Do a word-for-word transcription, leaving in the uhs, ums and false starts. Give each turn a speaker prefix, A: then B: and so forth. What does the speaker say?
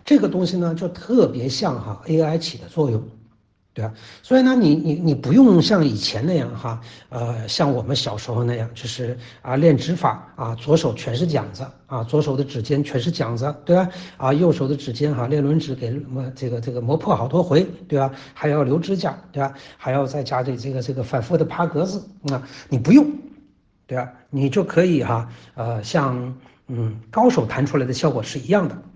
A: 这个东西呢就特别像哈 A I 起的作用。对吧？所以呢，你你你不用像以前那样哈，呃，像我们小时候那样，就是啊练指法啊，左手全是茧子啊，左手的指尖全是茧子，对吧？啊，右手的指尖哈，列轮指给磨这个这个磨破好多回，对吧？还要留指甲，对吧？还要再加这这个这个反复的爬格子啊，你不用，对吧？你就可以哈，呃，像嗯高手弹出来的效果是一样的。